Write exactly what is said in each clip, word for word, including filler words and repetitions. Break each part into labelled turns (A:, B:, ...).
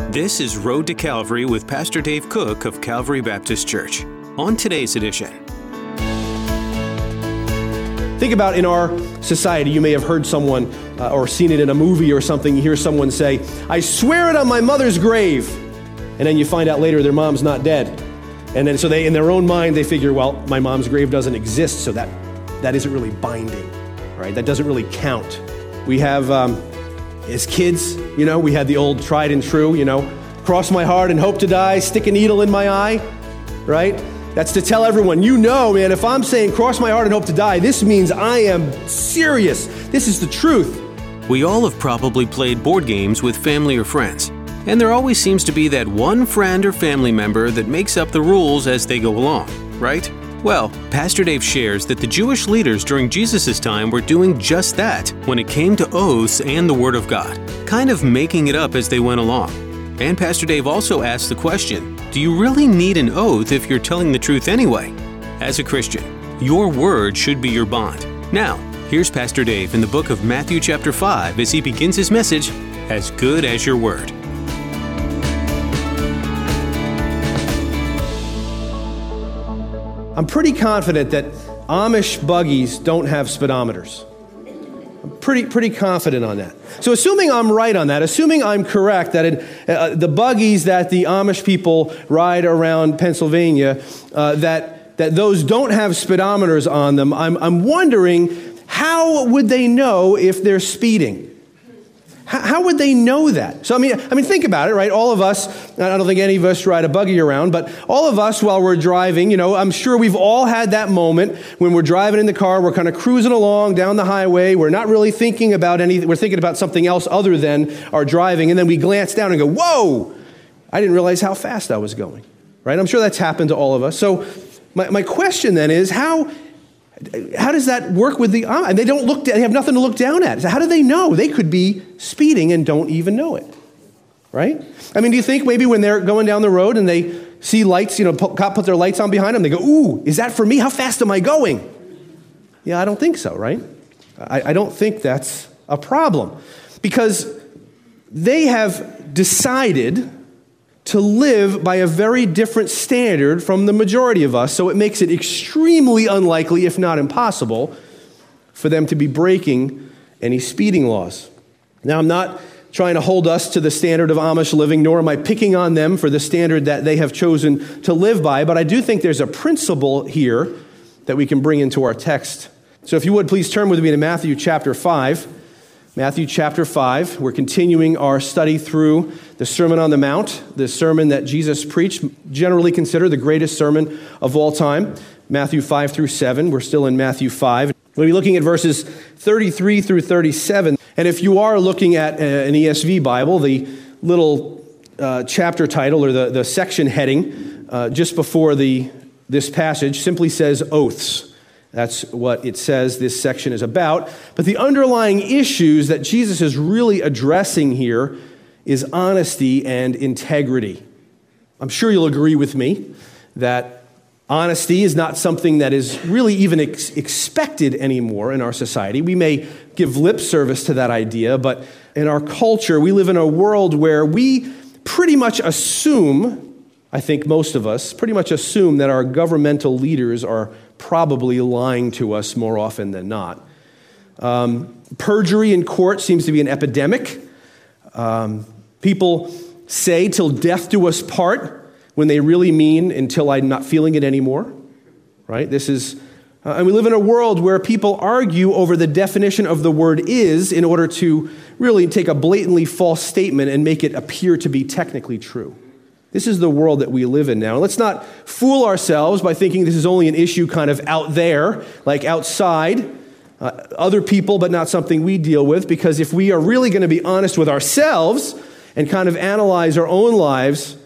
A: This is Road to Calvary with Pastor Dave Cook of Calvary Baptist Church. On today's edition.
B: Think about in our society, you may have heard someone uh, or seen it in a movie or something. You hear someone say, "I swear it on my mother's grave." And then you find out later their mom's not dead. And then so they, in their own mind, they figure, well, my mom's grave doesn't exist, so that that isn't really binding, right? That doesn't really count. We have, um, as kids, you know, we had the old tried and true, you know, cross my heart and hope to die, stick a needle in my eye, right? That's to tell everyone, you know, man, if I'm saying cross my heart and hope to die, this means I am serious. This is the truth.
A: We all have probably played board games with family or friends, and there always seems to be that one friend or family member that makes up the rules as they go along, right? Well, Pastor Dave shares that the Jewish leaders during Jesus' time were doing just that when it came to oaths and the Word of God, kind of making it up as they went along. And Pastor Dave also asks the question, do you really need an oath if you're telling the truth anyway? As a Christian, your word should be your bond. Now, here's Pastor Dave in the book of Matthew chapter five as he begins his message, As Good as Your Word.
B: I'm pretty confident that Amish buggies don't have speedometers. I'm pretty pretty confident on that. So assuming I'm right on that, assuming I'm correct that it, uh, the buggies that the Amish people ride around Pennsylvania, uh, that that those don't have speedometers on them, I'm I'm wondering, how would they know if they're speeding? How, how would they know that? So I mean, I mean, think about it, right? All of us, I don't think any of us ride a buggy around, but all of us while we're driving, you know, I'm sure we've all had that moment when we're driving in the car, we're kind of cruising along down the highway, we're not really thinking about anything, we're thinking about something else other than our driving, and then we glance down and go, whoa, I didn't realize how fast I was going, right? I'm sure that's happened to all of us. So my, my question then is, how How does that work with the Amish? They don't look. They have nothing to look down at. So how do they know? They could be speeding and don't even know it, right? I mean, do you think maybe when they're going down the road and they see lights, you know, cop put their lights on behind them, they go, "Ooh, is that for me? How fast am I going?" Yeah, I don't think so, right? I, I don't think that's a problem because they have decided to live by a very different standard from the majority of us, so it makes it extremely unlikely, if not impossible, for them to be breaking any speeding laws. Now, I'm not trying to hold us to the standard of Amish living, nor am I picking on them for the standard that they have chosen to live by, but I do think there's a principle here that we can bring into our text. So if you would, please turn with me to Matthew chapter five. Matthew chapter five, we're continuing our study through the Sermon on the Mount, the sermon that Jesus preached, generally considered the greatest sermon of all time. Matthew five through seven, we're still in Matthew five. We'll be looking at verses thirty-three through thirty-seven. And if you are looking at an E S V Bible, the little uh, chapter title or the, the section heading uh, just before the this passage simply says oaths. That's what it says this section is about. But the underlying issues that Jesus is really addressing here is honesty and integrity. I'm sure you'll agree with me that honesty is not something that is really even ex- expected anymore in our society. We may give lip service to that idea, but in our culture, we live in a world where we pretty much assume, I think most of us, pretty much assume that our governmental leaders are probably lying to us more often than not. Um, perjury in court seems to be an epidemic. Um, people say till death do us part when they really mean until I'm not feeling it anymore, right? This is, uh, and we live in a world where people argue over the definition of the word is in order to really take a blatantly false statement and make it appear to be technically true. This is the world that we live in now. Let's not fool ourselves by thinking this is only an issue kind of out there, like outside, uh, other people, but not something we deal with, because if we are really going to be honest with ourselves and kind of analyze our own lives,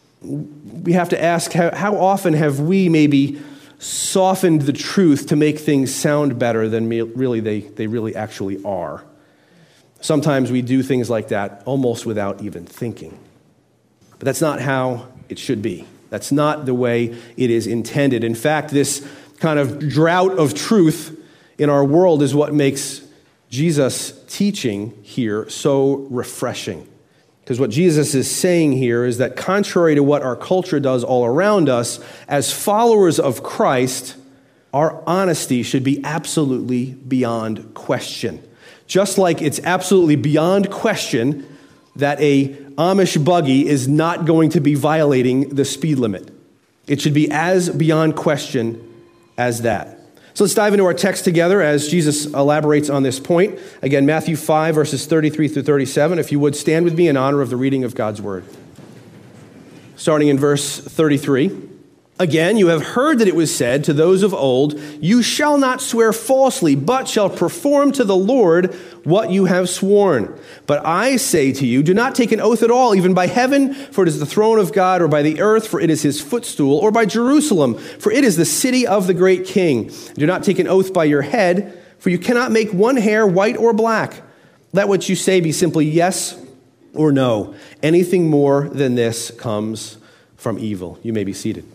B: we have to ask how, how often have we maybe softened the truth to make things sound better than really they, they really actually are. Sometimes we do things like that almost without even thinking. But that's not how it should be. That's not the way it is intended. In fact, this kind of drought of truth in our world is what makes Jesus' teaching here so refreshing. Because what Jesus is saying here is that contrary to what our culture does all around us, as followers of Christ, our honesty should be absolutely beyond question. Just like it's absolutely beyond question that a Amish buggy is not going to be violating the speed limit. It should be as beyond question as that. So let's dive into our text together as Jesus elaborates on this point. Again, Matthew five, verses thirty-three through thirty-seven. If you would stand with me in honor of the reading of God's word. Starting in verse thirty-three. Again, you have heard that it was said to those of old, you shall not swear falsely, but shall perform to the Lord what you have sworn. But I say to you, do not take an oath at all, even by heaven, for it is the throne of God, or by the earth, for it is his footstool, or by Jerusalem, for it is the city of the great king. Do not take an oath by your head, for you cannot make one hair white or black. Let what you say be simply yes or no. Anything more than this comes from evil. You may be seated.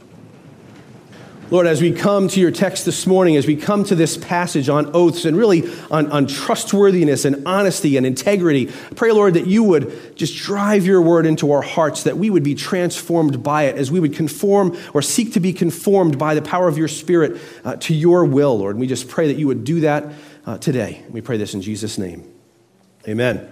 B: Lord, as we come to your text this morning, as we come to this passage on oaths and really on, on trustworthiness and honesty and integrity, I pray, Lord, that you would just drive your word into our hearts, that we would be transformed by it, as we would conform or seek to be conformed by the power of your Spirit uh, to your will, Lord. And we just pray that you would do that uh, today. We pray this in Jesus' name. Amen.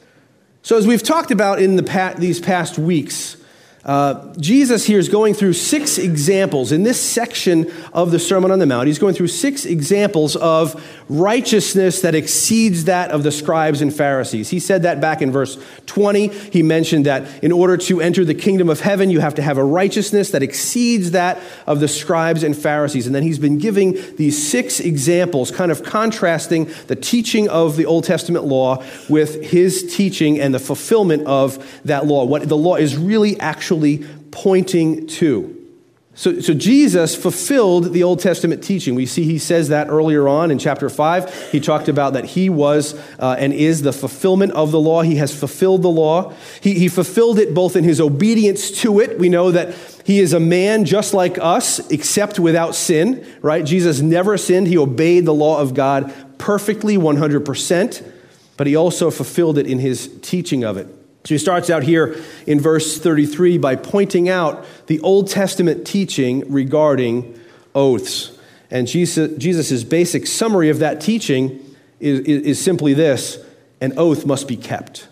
B: So as we've talked about in the pa- these past weeks, Uh, Jesus here is going through six examples in this section of the Sermon on the Mount. He's going through six examples of righteousness that exceeds that of the scribes and Pharisees. He said that back in verse twenty. He mentioned that in order to enter the kingdom of heaven, you have to have a righteousness that exceeds that of the scribes and Pharisees. And then he's been giving these six examples, kind of contrasting the teaching of the Old Testament law with his teaching and the fulfillment of that law, what the law is really actually pointing to. So, so Jesus fulfilled the Old Testament teaching. We see he says that earlier on in chapter five. He talked about that he was uh, and is the fulfillment of the law. He has fulfilled the law. He, he fulfilled it both in his obedience to it. We know that he is a man just like us, except without sin, right? Jesus never sinned. He obeyed the law of God perfectly, one hundred percent. But he also fulfilled it in his teaching of it. So he starts out here in verse thirty-three by pointing out the Old Testament teaching regarding oaths. And Jesus' Jesus's basic summary of that teaching is, is, is simply this: an oath must be kept.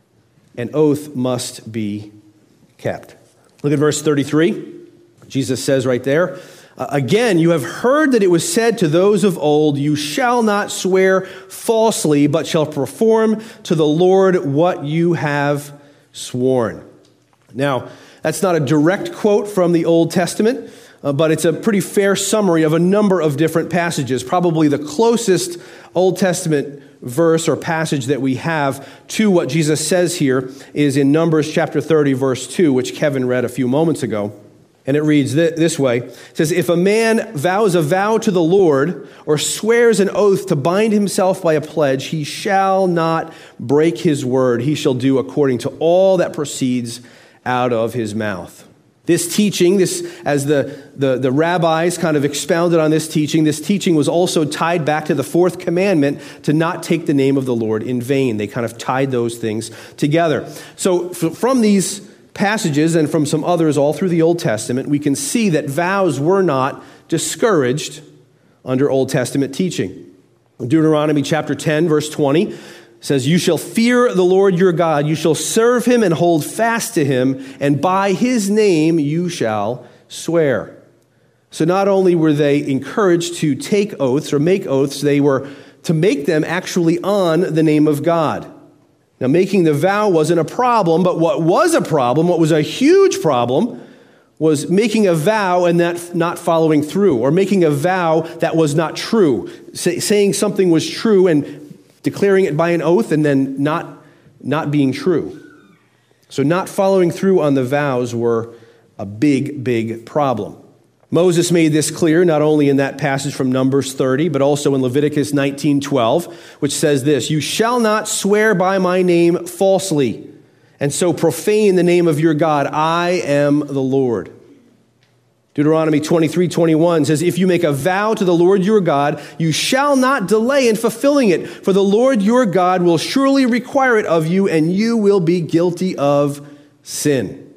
B: An oath must be kept. Look at verse thirty-three. Jesus says right there, again, you have heard that it was said to those of old, you shall not swear falsely, but shall perform to the Lord what you have sworn. Now, that's not a direct quote from the Old Testament, uh, but it's a pretty fair summary of a number of different passages. Probably the closest Old Testament verse or passage that we have to what Jesus says here is in Numbers chapter thirty, verse two, which Kevin read a few moments ago. And it reads this way. It says, if a man vows a vow to the Lord or swears an oath to bind himself by a pledge, he shall not break his word. He shall do according to all that proceeds out of his mouth. This teaching, this as the, the, the rabbis kind of expounded on this teaching, this teaching was also tied back to the fourth commandment to not take the name of the Lord in vain. They kind of tied those things together. So f- from these passages and from some others all through the Old Testament, we can see that vows were not discouraged under Old Testament teaching. Deuteronomy chapter ten, verse twenty says, you shall fear the Lord your God, you shall serve him and hold fast to him, and by his name you shall swear. So not only were they encouraged to take oaths or make oaths, they were to make them actually on the name of God. Now, making the vow wasn't a problem, but what was a problem, what was a huge problem, was making a vow and that not following through, or making a vow that was not true, Say, saying something was true and declaring it by an oath and then not, not being true. So not following through on the vows were a big, big problem. Moses made this clear not only in that passage from Numbers thirty, but also in Leviticus nineteen twelve, which says this, you shall not swear by my name falsely, and so profane the name of your God. I am the Lord. Deuteronomy twenty-three twenty-one says, if you make a vow to the Lord your God, you shall not delay in fulfilling it, for the Lord your God will surely require it of you, and you will be guilty of sin.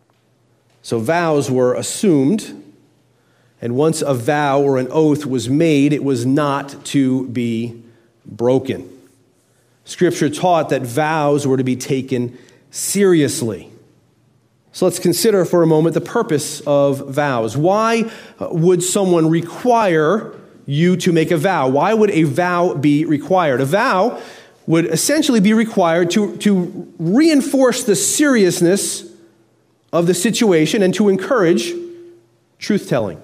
B: So vows were assumed, and once a vow or an oath was made, it was not to be broken. Scripture taught that vows were to be taken seriously. So let's consider for a moment the purpose of vows. Why would someone require you to make a vow? Why would a vow be required? A vow would essentially be required to, to reinforce the seriousness of the situation and to encourage truth-telling.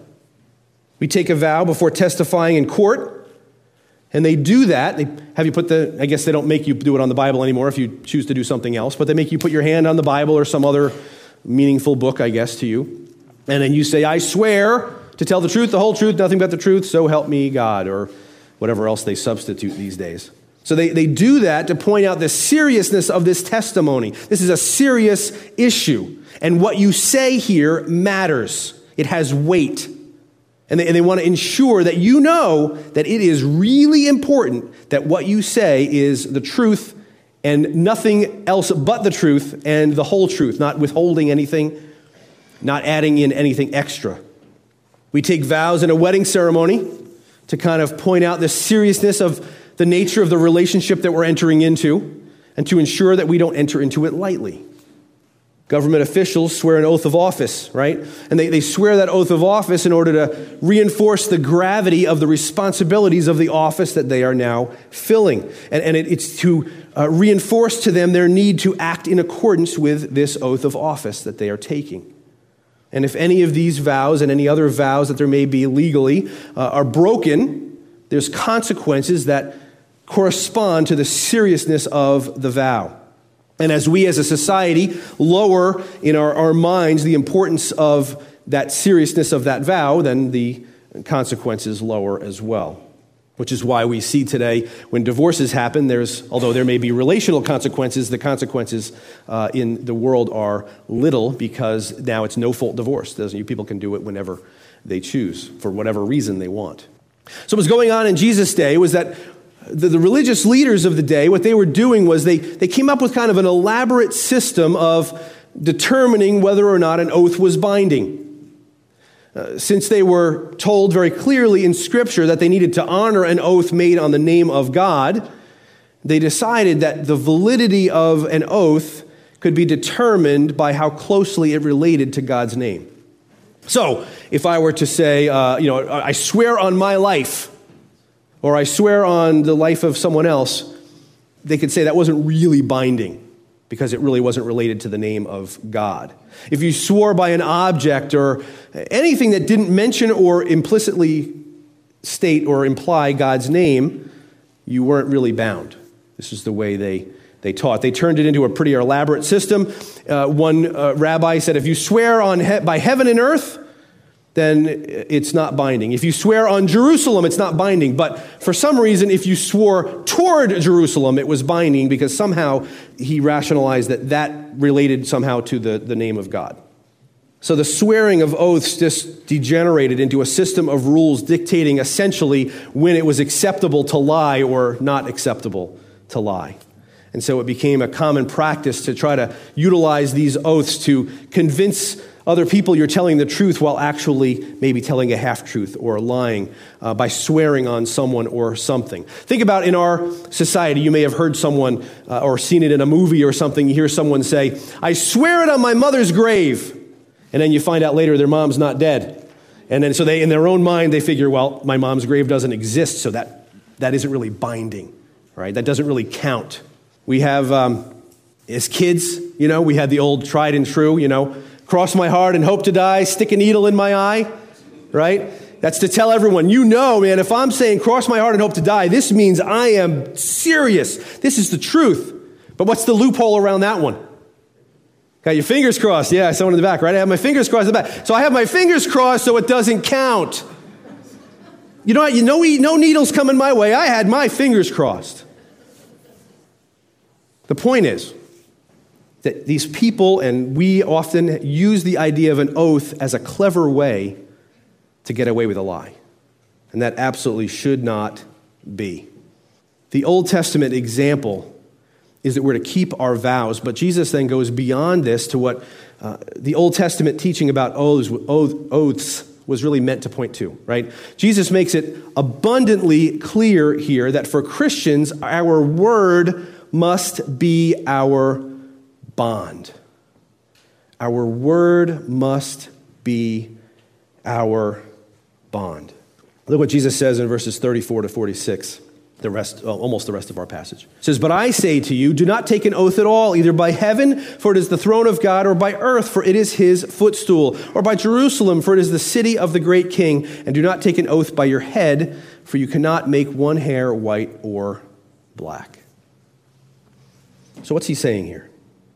B: We take a vow before testifying in court, and they do that. They have you put the, I guess they don't make you do it on the Bible anymore if you choose to do something else, but they make you put your hand on the Bible or some other meaningful book, I guess, to you. And then you say, I swear to tell the truth, the whole truth, nothing but the truth, so help me God, or whatever else they substitute these days. So they, they do that to point out the seriousness of this testimony. This is a serious issue. And what you say here matters. It has weight. And they, and they want to ensure that you know that it is really important that what you say is the truth and nothing else but the truth and the whole truth, not withholding anything, not adding in anything extra. We take vows in a wedding ceremony to kind of point out the seriousness of the nature of the relationship that we're entering into and to ensure that we don't enter into it lightly. Government officials swear an oath of office, right? And they, they swear that oath of office in order to reinforce the gravity of the responsibilities of the office that they are now filling. And, and it, it's to uh, reinforce to them their need to act in accordance with this oath of office that they are taking. And if any of these vows and any other vows that there may be legally uh, are broken, there's consequences that correspond to the seriousness of the vow. And as we as a society lower in our, our minds the importance of that seriousness of that vow, then the consequences lower as well. Which is why we see today when divorces happen, there's, although there may be relational consequences, the consequences uh, in the world are little because now it's no-fault divorce. Doesn't you? People can do it whenever they choose for whatever reason they want. So what's going on in Jesus' day was that The, the religious leaders of the day, what they were doing was they, they came up with kind of an elaborate system of determining whether or not an oath was binding. Uh, since they were told very clearly in Scripture that they needed to honor an oath made on the name of God, they decided that the validity of an oath could be determined by how closely it related to God's name. So, if I were to say, uh, you know, I swear on my life, or I swear on the life of someone else, they could say that wasn't really binding because it really wasn't related to the name of God. If you swore by an object or anything that didn't mention or implicitly state or imply God's name, you weren't really bound. This is the way they, they taught. They turned it into a pretty elaborate system. Uh, one uh, rabbi said, if you swear on he- by heaven and earth, then it's not binding. If you swear on Jerusalem, it's not binding. But for some reason, if you swore toward Jerusalem, it was binding because somehow he rationalized that that related somehow to the, the name of God. So the swearing of oaths just degenerated into a system of rules dictating essentially when it was acceptable to lie or not acceptable to lie. And so it became a common practice to try to utilize these oaths to convince other people you're telling the truth while actually maybe telling a half-truth or lying uh, by swearing on someone or something. Think about in our society, you may have heard someone uh, or seen it in a movie or something, you hear someone say, I swear it on my mother's grave. And then you find out later their mom's not dead. And then so they, in their own mind, they figure, well, my mom's grave doesn't exist, so that, that isn't really binding, right? That doesn't really count. We have, um, as kids, you know, we had the old tried and true, you know, cross my heart and hope to die, stick a needle in my eye, right? That's to tell everyone, you know, man, if I'm saying cross my heart and hope to die, this means I am serious. This is the truth. But what's the loophole around that one? Got your fingers crossed. Yeah, someone in the back, right? I have my fingers crossed in the back. So I have my fingers crossed so it doesn't count. You know what? You know, no needles coming my way. I had my fingers crossed. The point is, that these people, and we often use the idea of an oath as a clever way to get away with a lie. And that absolutely should not be. The Old Testament example is that we're to keep our vows, but Jesus then goes beyond this to what uh, the Old Testament teaching about oaths, oath, oaths was really meant to point to, right? Jesus makes it abundantly clear here that for Christians, our word must be our bond. Our word must be our bond. Look what Jesus says in verses thirty-four to forty-six, the rest, well, almost the rest of our passage. It says, "But I say to you, do not take an oath at all, either by heaven, for it is the throne of God, or by earth, for it is his footstool, or by Jerusalem, for it is the city of the great king. And do not take an oath by your head, for you cannot make one hair white or black." So what's he saying here?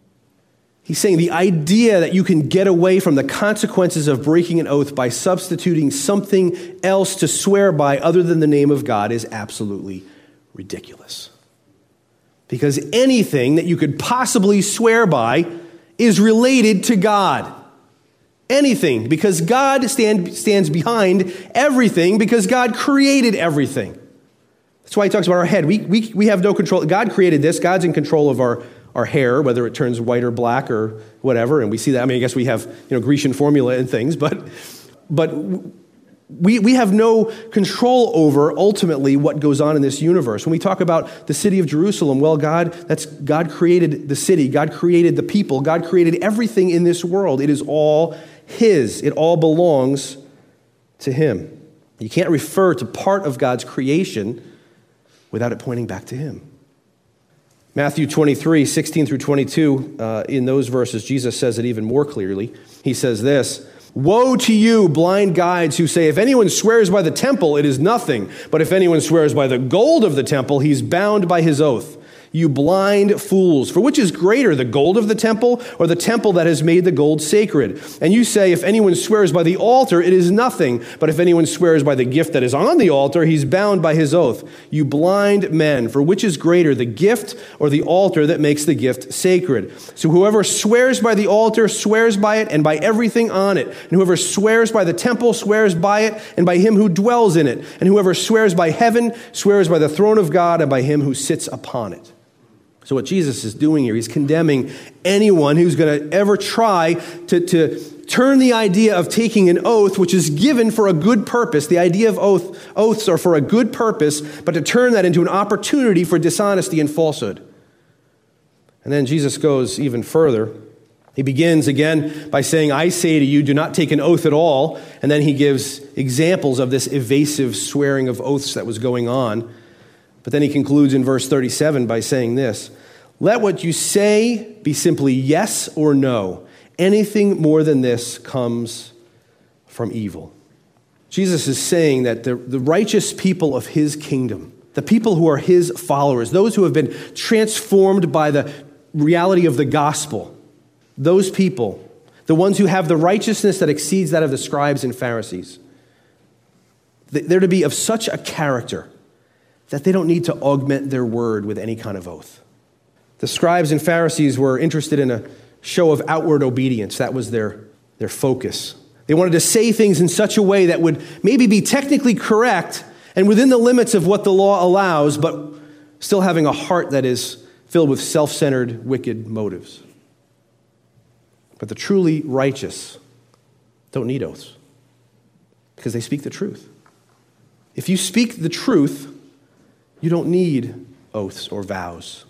B: He's saying the idea that you can get away from the consequences of breaking an oath by substituting something else to swear by other than the name of God is absolutely ridiculous. Because anything that you could possibly swear by is related to God. Anything, because God stand, stands behind everything, because God created everything. That's why he talks about our head. We, we, we have no control. God created this. God's in control of our our hair, whether it turns white or black or whatever, and we see that. I mean, I guess we have, you know, Grecian formula and things, but but we we have no control over ultimately what goes on in this universe. When we talk about the city of Jerusalem, well, God, that's God created the city, God created the people, God created everything in this world. It is all his. It all belongs to him. You can't refer to part of God's creation without it pointing back to him. Matthew twenty-three, sixteen through twenty-two, uh, in those verses, Jesus says it even more clearly. He says this, "Woe to you, blind guides, who say, if anyone swears by the temple, it is nothing. But if anyone swears by the gold of the temple, he's bound by his oath. You blind fools, for which is greater, the gold of the temple or the temple that has made the gold sacred? And you say, if anyone swears by the altar, it is nothing. But if anyone swears by the gift that is on the altar, he's bound by his oath. You blind men, for which is greater, the gift or the altar that makes the gift sacred? So whoever swears by the altar swears by it and by everything on it. And whoever swears by the temple swears by it and by him who dwells in it. And whoever swears by heaven swears by the throne of God and by him who sits upon it." So what Jesus is doing here, he's condemning anyone who's going to ever try to, to turn the idea of taking an oath, which is given for a good purpose, the idea of oath, oaths are for a good purpose, but to turn that into an opportunity for dishonesty and falsehood. And then Jesus goes even further. He begins again by saying, "I say to you, do not take an oath at all." And then he gives examples of this evasive swearing of oaths that was going on. But then he concludes in verse thirty-seven by saying this, "Let what you say be simply yes or no. Anything more than this comes from evil." Jesus is saying that the, the righteous people of his kingdom, the people who are his followers, those who have been transformed by the reality of the gospel, those people, the ones who have the righteousness that exceeds that of the scribes and Pharisees, they're to be of such a character that they don't need to augment their word with any kind of oath. The scribes and Pharisees were interested in a show of outward obedience. That was their, their focus. They wanted to say things in such a way that would maybe be technically correct and within the limits of what the law allows, but still having a heart that is filled with self-centered, wicked motives. But the truly righteous don't need oaths because they speak the truth. If you speak the truth, you don't need oaths or vows.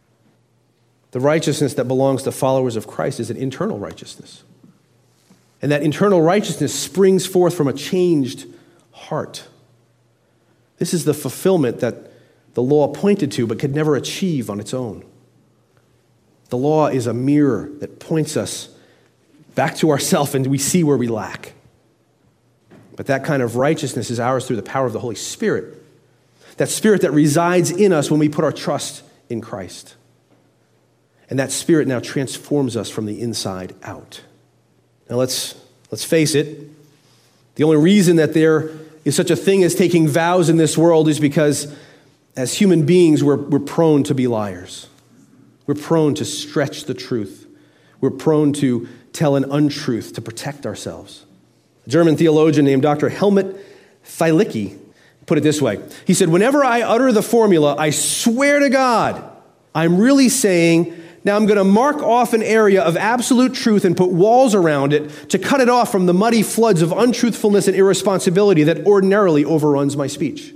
B: The righteousness that belongs to followers of Christ is an internal righteousness. And that internal righteousness springs forth from a changed heart. This is the fulfillment that the law pointed to but could never achieve on its own. The law is a mirror that points us back to ourselves and we see where we lack. But that kind of righteousness is ours through the power of the Holy Spirit. That Spirit that resides in us when we put our trust in Christ. And that Spirit now transforms us from the inside out. Now let's, let's face it, the only reason that there is such a thing as taking vows in this world is because as human beings, we're, we're prone to be liars. We're prone to stretch the truth. We're prone to tell an untruth to protect ourselves. A German theologian named Doctor Helmut Thielicke put it this way. He said, whenever I utter the formula, I swear to God, I'm really saying, now I'm going to mark off an area of absolute truth and put walls around it to cut it off from the muddy floods of untruthfulness and irresponsibility that ordinarily overruns my speech.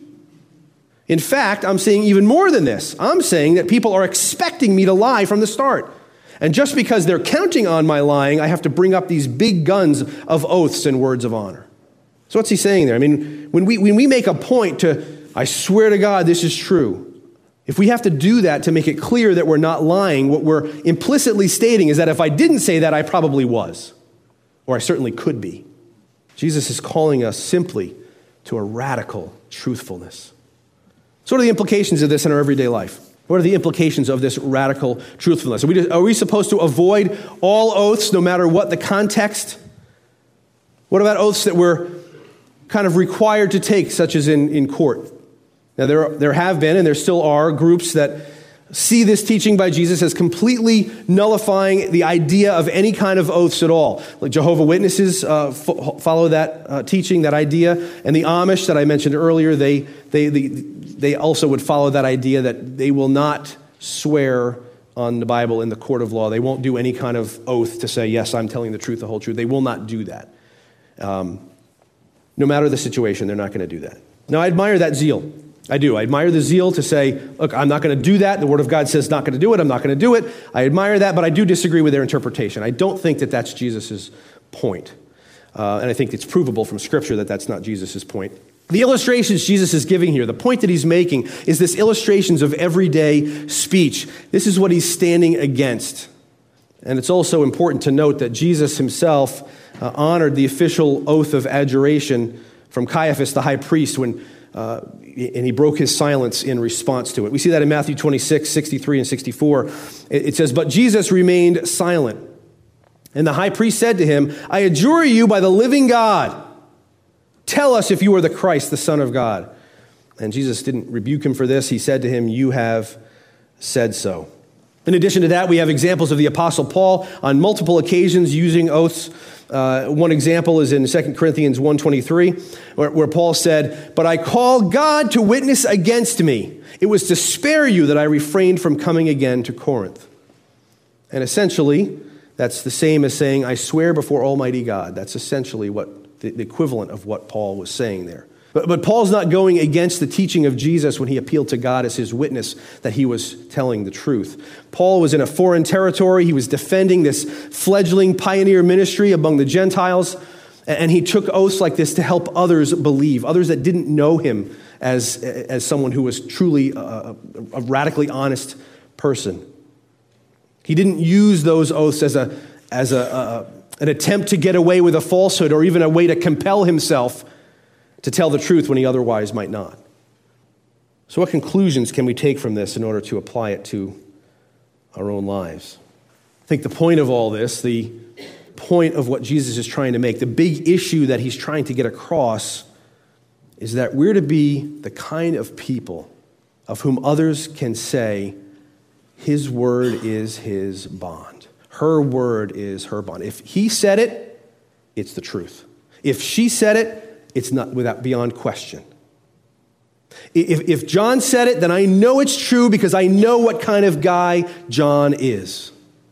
B: In fact, I'm saying even more than this. I'm saying that people are expecting me to lie from the start. And just because they're counting on my lying, I have to bring up these big guns of oaths and words of honor. So what's he saying there? I mean, when we when we make a point to, I swear to God, this is true. If we have to do that to make it clear that we're not lying, what we're implicitly stating is that if I didn't say that, I probably was. Or I certainly could be. Jesus is calling us simply to a radical truthfulness. So what are the implications of this in our everyday life? What are the implications of this radical truthfulness? Are we, are we supposed to avoid all oaths no matter what the context? What about oaths that we're kind of required to take, such as in, in court? Now, there, there have been, and there still are, groups that see this teaching by Jesus as completely nullifying the idea of any kind of oaths at all. Like Jehovah's Witnesses uh, f- follow that uh, teaching, that idea, and the Amish that I mentioned earlier, they, they, they, they also would follow that idea that they will not swear on the Bible in the court of law. They won't do any kind of oath to say, yes, I'm telling the truth, the whole truth. They will not do that. Um, no matter the situation, they're not going to do that. Now, I admire that zeal. I do. I admire the zeal to say, look, I'm not going to do that. The Word of God says not going to do it. I'm not going to do it. I admire that, but I do disagree with their interpretation. I don't think that that's Jesus' point. Uh, and I think it's provable from Scripture that that's not Jesus' point. The illustrations Jesus is giving here, the point that he's making is this illustrations of everyday speech. This is what he's standing against. And it's also important to note that Jesus himself uh, honored the official oath of adjuration from Caiaphas, the high priest, when uh, and he broke his silence in response to it. We see that in Matthew twenty-six, sixty-three and sixty-four. It, it says, but Jesus remained silent. And the high priest said to him, I adjure you by the living God, tell us if you are the Christ, the Son of God. And Jesus didn't rebuke him for this. He said to him, you have said so. In addition to that, we have examples of the Apostle Paul on multiple occasions using oaths. Uh, one example is in Second Corinthians one twenty-three, where, where Paul said, but I call God to witness against me. It was to spare you that I refrained from coming again to Corinth. And essentially, that's the same as saying, I swear before Almighty God. That's essentially what the, the equivalent of what Paul was saying there. But, but Paul's not going against the teaching of Jesus when he appealed to God as his witness that he was telling the truth. Paul was in a foreign territory. He was defending this fledgling pioneer ministry among the Gentiles, and he took oaths like this to help others believe, others that didn't know him as, as someone who was truly a, a radically honest person. He didn't use those oaths as a as a, a an attempt to get away with a falsehood or even a way to compel himself to tell the truth when he otherwise might not. So what conclusions can we take from this in order to apply it to our own lives? I think the point of all this, the point of what Jesus is trying to make, the big issue that he's trying to get across is that we're to be the kind of people of whom others can say, his word is his bond. Her word is her bond. If he said it, it's the truth. If she said it, it's not without beyond question. If, if John said it, then I know it's true because I know what kind of guy John is.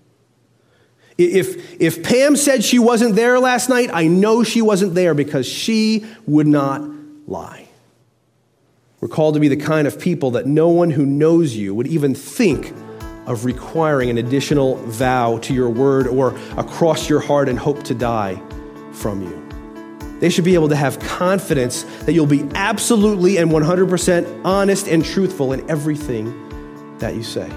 B: If, if Pam said she wasn't there last night, I know she wasn't there because she would not lie. We're called to be the kind of people that no one who knows you would even think of requiring an additional vow to your word or across your heart and hope to die from you. They should be able to have confidence that you'll be absolutely and one hundred percent honest and truthful in everything that you say.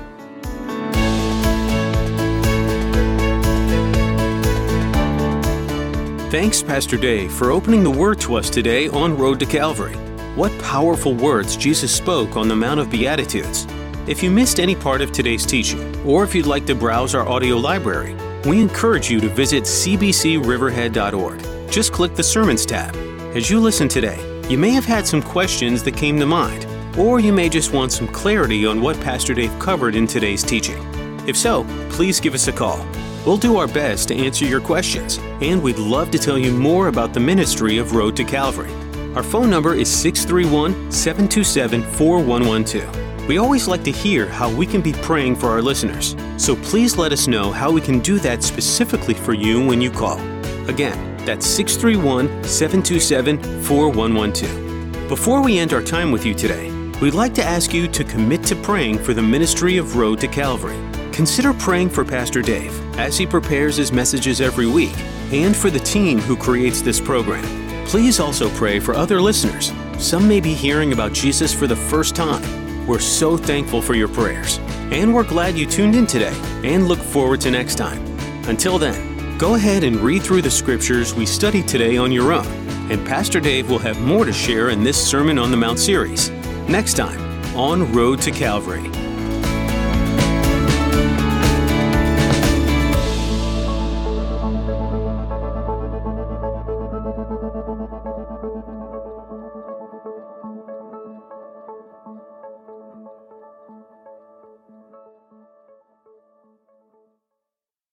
A: Thanks, Pastor Dave, for opening the Word to us today on Road to Calvary. What powerful words Jesus spoke on the Mount of Beatitudes. If you missed any part of today's teaching, or if you'd like to browse our audio library, we encourage you to visit c b c riverhead dot org. Just click the Sermons tab. As you listen today, you may have had some questions that came to mind, or you may just want some clarity on what Pastor Dave covered in today's teaching. If so, please give us a call. We'll do our best to answer your questions, and we'd love to tell you more about the ministry of Road to Calvary. Our phone number is six three one, seven two seven, four one one two. We always like to hear how we can be praying for our listeners, so please let us know how we can do that specifically for you when you call. Again, that's six three one, seven two seven, four one one two. Before we end our time with you today, we'd like to ask you to commit to praying for the ministry of Road to Calvary. Consider praying for Pastor Dave as he prepares his messages every week, and for the team who creates this program. Please also pray for other listeners. Some may be hearing about Jesus for the first time. We're so thankful for your prayers, and we're glad you tuned in today and look forward to next time. Until then, go ahead and read through the scriptures we studied today on your own, and Pastor Dave will have more to share in this Sermon on the Mount series next time on Road to Calvary.